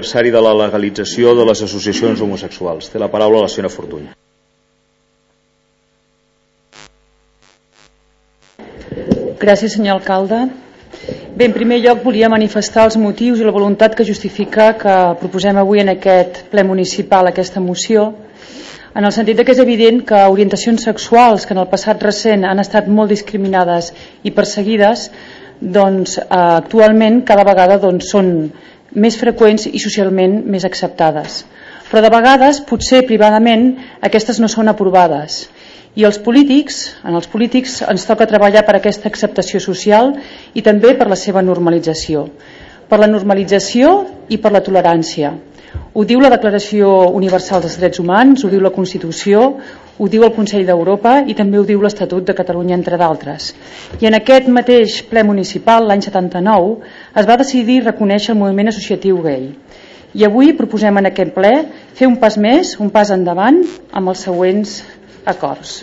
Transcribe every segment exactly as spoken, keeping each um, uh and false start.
aniversari de la legalització de les associacions homosexuals. Té la paraula la senyora Fortuny. Gràcies, senyor alcalde. Bé, en primer lloc volia manifestar els motius i la voluntat que justifica que proposem avui en aquest ple municipal aquesta moció, en el sentit que és evident que orientacions sexuals que en el passat recent han estat molt discriminades i perseguides, doncs eh, actualment cada vegada doncs, són més freqüents i socialment més acceptades. Però de vegades, potser privadament, aquestes no són aprovades. I els polítics, en els polítics ens toca treballar per aquesta acceptació social i també per la seva normalització. Per la normalització i per la tolerància. Ho diu la Declaració Universal dels Drets Humans, ho diu la Constitució, ho diu el Consell d'Europa i també ho diu l'Estatut de Catalunya, entre d'altres. I en aquest mateix ple municipal, l'any setanta-nou, es va decidir reconèixer el moviment associatiu gai. I avui proposem en aquest ple fer un pas més, un pas endavant, amb els següents acords.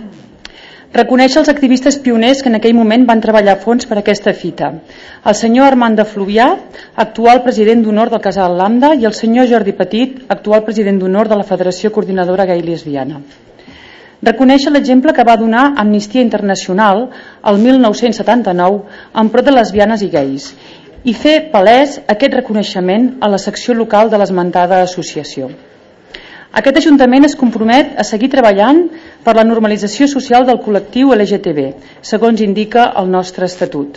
Reconèixer els activistes pioners que en aquell moment van treballar a fons per aquesta fita. El senyor Armand de Fluvià, actual president d'honor del Casal Lambda, i el senyor Jordi Petit, actual president d'honor de la Federació Coordinadora Gai Lesbiana. Reconèixer l'exemple que va donar Amnistia Internacional el mil nou-cents setanta-nou en pro de lesbianes i gais i fer palès aquest reconeixement a la secció local de l'esmentada associació. Aquest Ajuntament es compromet a seguir treballant per la normalització social del col·lectiu L G T B, segons indica el nostre estatut.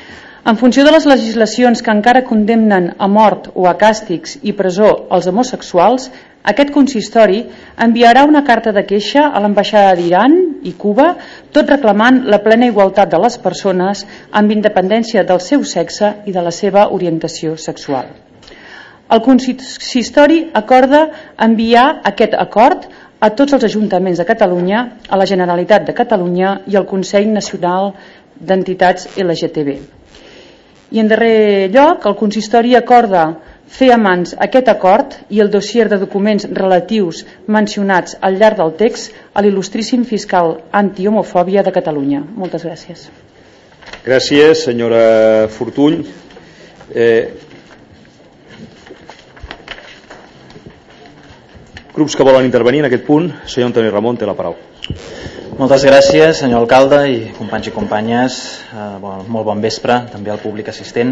En funció de les legislacions que encara condemnen a mort o a càstigs i presó els homosexuals, aquest consistori enviarà una carta de queixa a l'ambaixada d'Iran i Cuba, tot reclamant la plena igualtat de les persones amb independència del seu sexe i de la seva orientació sexual. El consistori acorda enviar aquest acord a tots els ajuntaments de Catalunya, a la Generalitat de Catalunya i al Consell Nacional d'Entitats L G T B. I en darrer lloc, el consistori acorda fer a mans aquest acord i el dossier de documents relatius mencionats al llarg del text a l'il·lustríssim fiscal antihomofòbia de Catalunya. Moltes gràcies. Gràcies, senyora Fortuny. Eh, Grups que volen intervenir en aquest punt. Senyor Antoni Ramon, té la paraula. Moltes gràcies, senyor alcalde i companys i companyes. Eh, bon, molt bon vespre, també al públic assistent.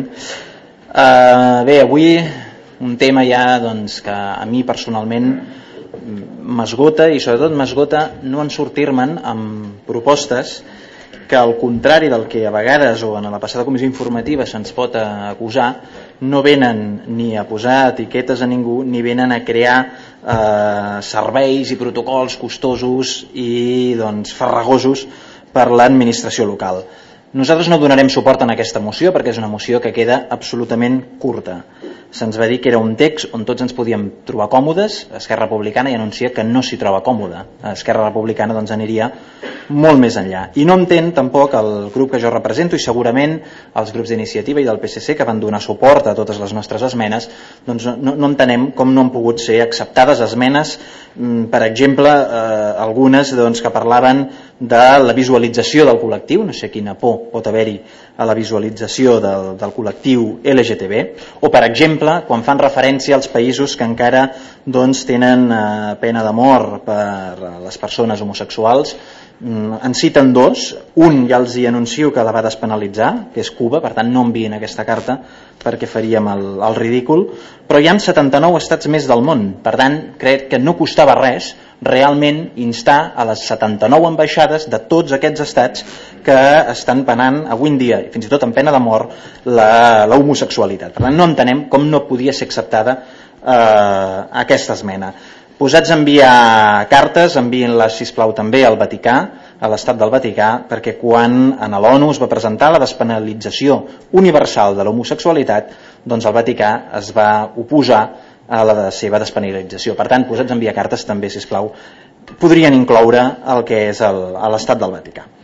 Eh, bé, avui un tema ja doncs, que a mi personalment m'esgota i sobretot m'esgota no en sortir-me'n amb propostes que al contrari del que a vegades o en la passada comissió informativa se'ns pot acusar, no venen ni a posar etiquetes a ningú ni venen a crear eh, serveis i protocols costosos i doncs, farragosos per l'administració local. Nosaltres no donarem suport en aquesta moció perquè és una moció que queda absolutament curta. Se'ns va dir que era un text on tots ens podíem trobar còmodes. Esquerra Republicana ja anuncia que no s'hi troba còmode. Esquerra Republicana doncs, aniria molt més enllà. I no entén tampoc el grup que jo represento i segurament els grups d'Iniciativa i del P S C que van donar suport a totes les nostres esmenes, doncs no, no entenem com no han pogut ser acceptades esmenes, per exemple, eh, algunes doncs, que parlaven de la visualització del col·lectiu, no sé quina por pot haver-hi a la visualització del, del col·lectiu L G T B, o per exemple quan fan referència als països que encara doncs, tenen eh, pena de mort per les persones homosexuals. En citen dos, un ja els hi anuncio que la va despenalitzar, que és Cuba, per tant no envien aquesta carta perquè faríem el, el ridícul, però hi ha setanta-nou estats més del món, per tant crec que no costava res realment instar a les setanta-nou ambaixades de tots aquests estats que estan penant avui en dia, fins i tot en pena de mort, la, la homosexualitat. Per tant no entenem com no podia ser acceptada eh, aquesta esmena. Posats a enviar cartes, enviïn-les, sisplau, també al Vaticà, a l'Estat del Vaticà, perquè quan a l'ONU es va presentar la despenalització universal de l'homosexualitat, doncs el Vaticà es va oposar a la seva despenalització. Per tant, posats a enviar cartes també, sisplau, podrien incloure el que és l'Estat del Vaticà.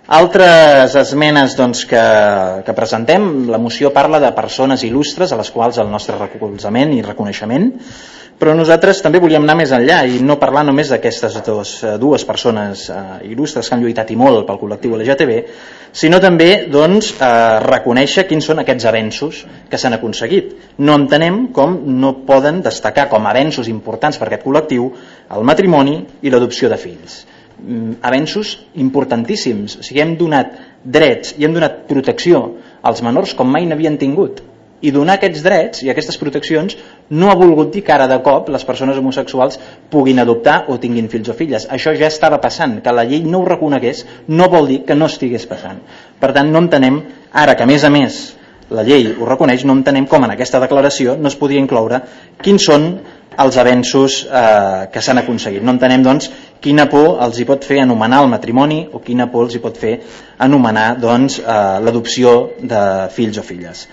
Altres esmenes doncs, que, que presentem, la moció parla de persones il·lustres a les quals el nostre recolzament i reconeixement, però nosaltres també volíem anar més enllà i no parlar només d'aquestes dues, dues persones eh, il·lustres que han lluitat i molt pel col·lectiu L G T B, sinó també doncs, eh, reconèixer quins són aquests avenços que s'han aconseguit. No entenem com no poden destacar com a avenços importants per aquest col·lectiu el matrimoni i l'adopció de fills. Avenços importantíssims. O sigui, hem donat drets i hem donat protecció als menors com mai n'havien tingut, i donar aquests drets i aquestes proteccions no ha volgut dir que ara de cop les persones homosexuals puguin adoptar o tinguin fills o filles. Això ja estava passant. Que la llei no ho reconegués no vol dir que no estigués passant. Per tant, no entenem, ara que a més a més la llei ho reconeix, no entenem com en aquesta declaració no es podia incloure quins són els avenços eh, que s'han aconseguit. No entenem, doncs, quina por els hi pot fer anomenar el matrimoni o quina por els hi pot fer anomenar doncs, eh, l'adopció de fills o filles.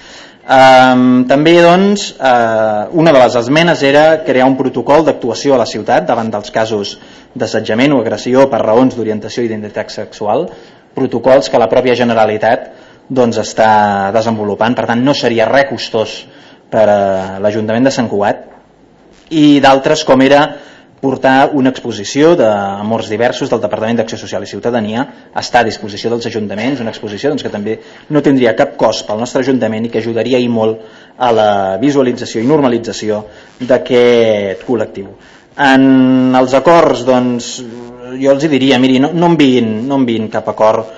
Eh, també, doncs, eh, una de les esmenes era crear un protocol d'actuació a la ciutat davant dels casos d'assetjament o agressió per raons d'orientació i d'identitat sexual, protocols que la pròpia Generalitat doncs, està desenvolupant, per tant no seria res costós per a l'Ajuntament de Sant Cugat, i d'altres com era portar una exposició d'amors diversos del Departament d'Acció Social i Ciutadania, està a disposició dels ajuntaments, una exposició doncs, que també no tindria cap cost pel nostre Ajuntament i que ajudaria i molt a la visualització i normalització d'aquest col·lectiu. En els acords, doncs, jo els diria, miri, no, no enviïn, no enviïn cap acord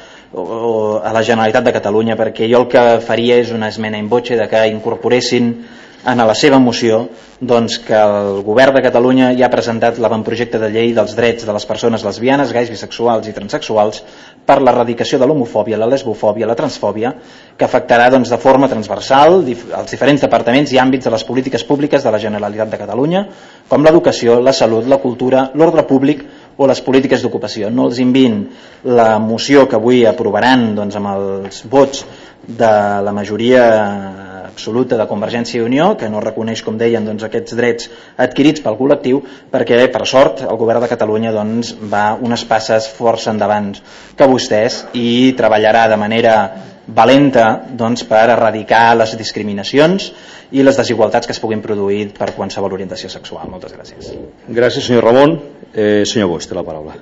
a la Generalitat de Catalunya, perquè jo el que faria és una esmena in voce de que incorporessin en la seva moció doncs, que el govern de Catalunya ja ha presentat l'avantprojecte de llei dels drets de les persones lesbianes, gais, bisexuals i transsexuals per l'erradicació de l'homofòbia, la lesbofòbia, la transfòbia, que afectarà doncs, de forma transversal els diferents departaments i àmbits de les polítiques públiques de la Generalitat de Catalunya, com l'educació, la salut, la cultura, l'ordre públic o les polítiques d'ocupació. No els enviïn la moció que avui aprovaran doncs, amb els vots de la majoria absoluta de Convergència i Unió, que no reconeix, com deien, doncs, aquests drets adquirits pel col·lectiu, perquè, per sort, el govern de Catalunya doncs, va unes passes força endavant que vostès i treballarà de manera valenta doncs, per erradicar les discriminacions i les desigualtats que es puguin produir per qualsevol orientació sexual. Moltes gràcies. Gràcies, senyor Ramon. Eh, senyor Boix, té la paraula.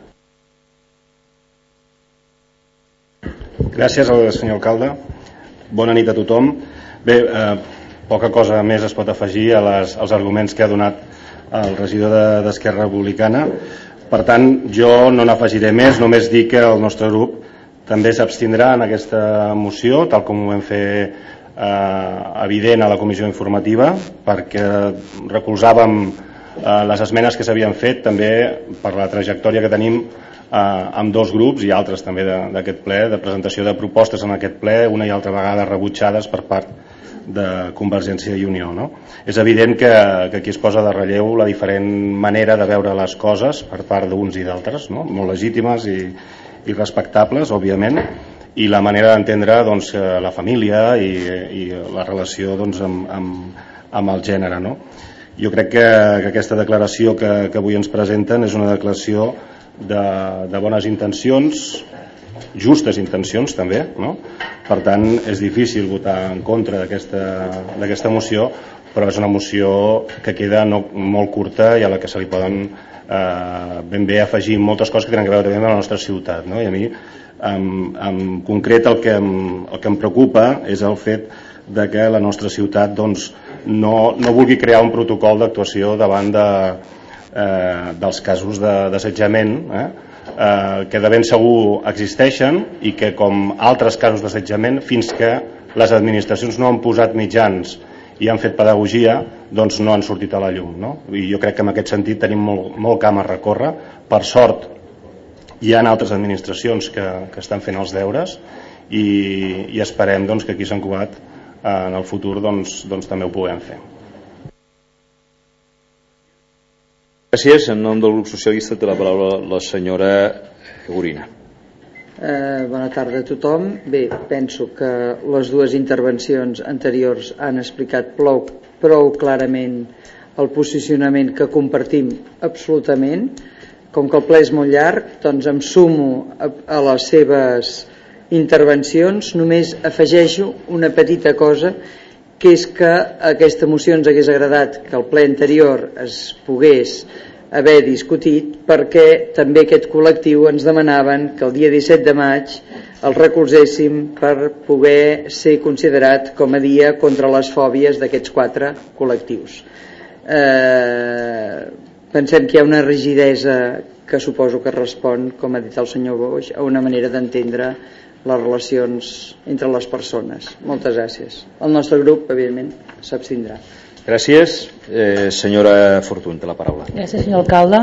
Gràcies al senyor alcalde. Bona nit a tothom. Bé, eh, poca cosa més es pot afegir a les, als arguments que ha donat el regidor d'Esquerra Republicana. Per tant, jo no n'afegiré més, només dir que el nostre grup també s'abstindrà en aquesta moció, tal com ho vam fer eh, evident a la comissió informativa, perquè recolzàvem eh, les esmenes que s'havien fet també per la trajectòria que tenim eh, amb dos grups i altres també d'aquest ple, de presentació de propostes en aquest ple, una i altra vegada rebutjades per part de Convergència i Unió. No? És evident que, que aquí es posa de relleu la diferent manera de veure les coses per part d'uns i d'altres, no? Molt legítimes i, i respectables, òbviament, i la manera d'entendre doncs, la família i, i la relació doncs, amb, amb, amb el gènere. No? Jo crec que, que aquesta declaració que, que avui ens presenten és una declaració de, de bones intencions, justes intencions també, no? Per tant és difícil votar en contra d'aquesta moció, però és una moció que queda no, molt curta i a la que se li poden eh, ben bé afegir moltes coses que tenen a veure també amb la nostra ciutat, no? I a mi en, en concret el que, em, el que em preocupa és el fet de que la nostra ciutat doncs, no, no vulgui crear un protocol d'actuació davant de, eh, dels casos d'assetjament, eh? Eh, que de ben segur existeixen i que, com altres casos d'assetjament, fins que les administracions no han posat mitjans i han fet pedagogia, doncs no han sortit a la llum, no? I jo crec que en aquest sentit tenim molt, molt camp a recórrer. Per sort hi ha altres administracions que, que estan fent els deures i, i esperem doncs, que aquí a Sant Cugat eh, en el futur doncs, doncs també ho puguem fer. Gràcies. En nom del grup socialista té la paraula la senyora Gorina. Eh, bona tarda a tothom. Bé, penso que les dues intervencions anteriors han explicat prou, prou clarament el posicionament que compartim absolutament. Com que el ple és molt llarg, doncs em sumo a, a les seves intervencions. Només afegeixo una petita cosa, que és que aquesta moció ens hagués agradat que el ple anterior es pogués haver discutit, perquè també aquest col·lectiu ens demanaven que el dia disset de maig el recolzéssim per poder ser considerat com a dia contra les fòbies d'aquests quatre col·lectius. Eh, pensem que hi ha una rigidesa que suposo que respon, com ha dit el senyor Boix, a una manera d'entendre les relacions entre les persones. Moltes gràcies. El nostre grup, evidentment, s'abstindrà. Gràcies. Eh, senyora Fortuny, té la paraula. Gràcies, senyor alcalde.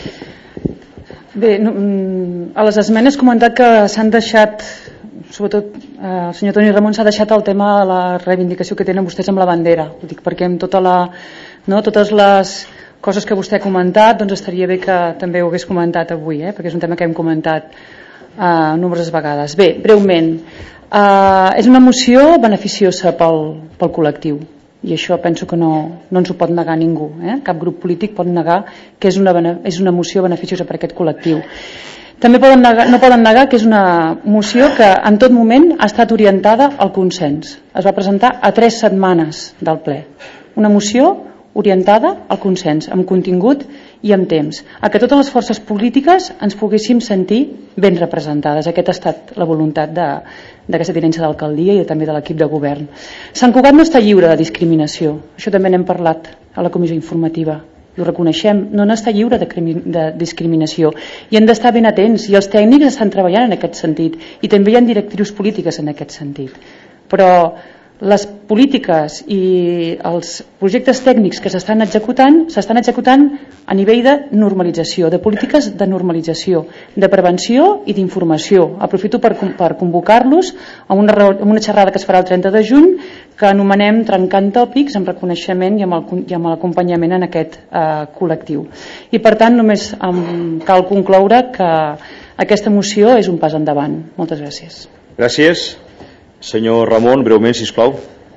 Bé, no, a les esmenes he comentat que s'han deixat, sobretot eh, el senyor Toni Ramon s'ha deixat el tema de la reivindicació que tenen vostès amb la bandera. Ho dic perquè amb tota la, no, totes les coses que vostè ha comentat, doncs estaria bé que també ho hagués comentat avui, eh, perquè és un tema que hem comentat Uh, nombroses vegades. Bé, breument, uh, és una moció beneficiosa pel, pel col·lectiu, i això penso que no, no ens ho pot negar ningú, eh? Cap grup polític pot negar que és una, és una moció beneficiosa per aquest col·lectiu. També poden negar, no poden negar que és una moció que en tot moment ha estat orientada al consens. Es va presentar a tres setmanes del ple. Una moció orientada al consens, amb contingut i amb temps, a que totes les forces polítiques ens poguéssim sentir ben representades. Aquesta ha estat la voluntat d'aquesta tinença d'alcaldia i també de l'equip de govern. Sant Cugat no està lliure de discriminació, això també n'hem parlat a la comissió informativa, i ho reconeixem, no n'està lliure de, de discriminació, i hem d'estar ben atents, i els tècnics estan treballant en aquest sentit, i també hi ha directrius polítiques en aquest sentit, però les polítiques i els projectes tècnics que s'estan executant s'estan executant a nivell de normalització, de polítiques de normalització, de prevenció i d'informació. Aprofito per, per convocar-los a una, a una xerrada que es farà el trenta de juny, que anomenem Trencant Tòpics, amb reconeixement i amb l'acompanyament en aquest eh, col·lectiu. I per tant només em cal concloure que aquesta moció és un pas endavant. Moltes gràcies. Gràcies. Senyor Ramon, breument, sisplau.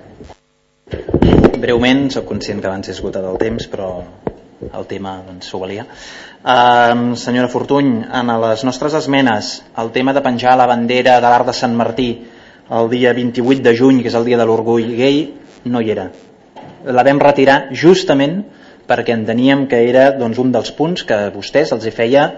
Breument, soc conscient que abans he esgotat el temps, però el tema doncs, s'ho valia. Uh, senyora Fortuny, en les nostres esmenes, el tema de penjar la bandera de l'Arc de Sant Martí el dia vint-i-vuit de juny, que és el dia de l'orgull gai, no hi era. La vam retirar justament perquè enteníem que era doncs, un dels punts que a vostès els hi feia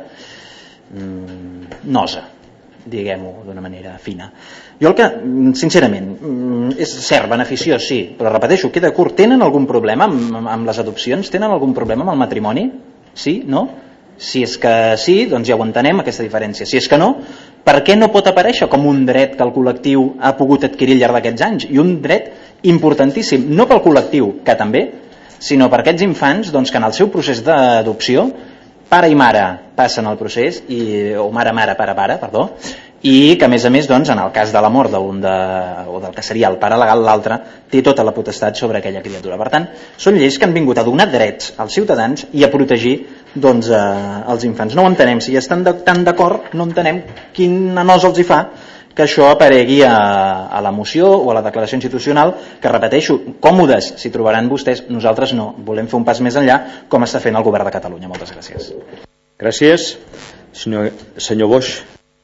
mm, nosa, diguem-ho d'una manera fina. Jo el que, sincerament, és cert, beneficiós, sí, però repeteixo, queda curt. Tenen algun problema amb, amb les adopcions? Tenen algun problema amb el matrimoni? Sí? No? Si és que sí, doncs ja ho entenem, aquesta diferència. Si és que no, per què no pot aparèixer com un dret que el col·lectiu ha pogut adquirir al llarg d'aquests anys? I un dret importantíssim, no pel col·lectiu, que també, sinó per aquests infants doncs, que en el seu procés d'adopció, pare i mare passen el procés, i, o mare-mare, pare-pare, perdó, i que a més a més doncs, en el cas de la mort d'un de, o del que seria el pare legal, l'altre té tota la potestat sobre aquella criatura. Per tant, són lleis que han vingut a donar drets als ciutadans i a protegir doncs, eh, els infants. No ho entenem, si ja estan de, tan d'acord, no entenem quina nosa els hi fa que això aparegui a, a la moció o a la declaració institucional, que repeteixo, còmodes si trobaran vostès, nosaltres no, volem fer un pas més enllà com està fent el govern de Catalunya. Moltes gràcies. Gràcies. Senyor, senyor Boix.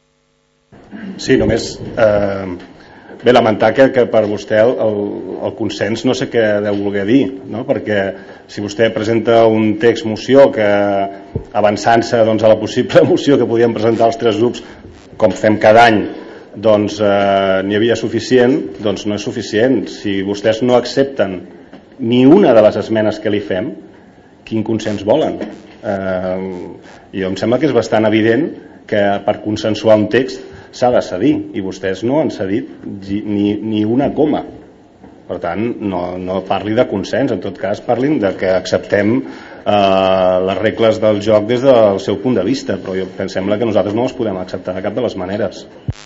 Sí, només eh, bé, lamentar que, que per vostè el, el, el consens no sé què deu voler dir, no? Perquè si vostè presenta un text moció que avançant-se doncs, a la possible moció que podíem presentar els tres grups com fem cada any, doncs eh, n'hi havia suficient, doncs no és suficient. Si vostès no accepten ni una de les esmenes que li fem, quin consens volen? Eh, jo em sembla que és bastant evident que per consensuar un text s'ha de cedir, i vostès no han cedit ni, ni una coma. Per tant, no, no parli de consens, en tot cas parlin de que acceptem eh, les regles del joc des del seu punt de vista, però jo, em sembla que nosaltres no les podem acceptar de cap de les maneres.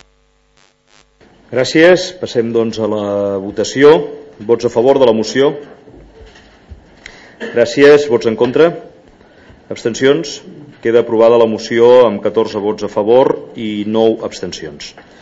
Gràcies. Passem doncs a la votació. Vots a favor de la moció? Gràcies. Vots en contra? Abstencions? Queda aprovada la moció amb catorze vots a favor i nou abstencions.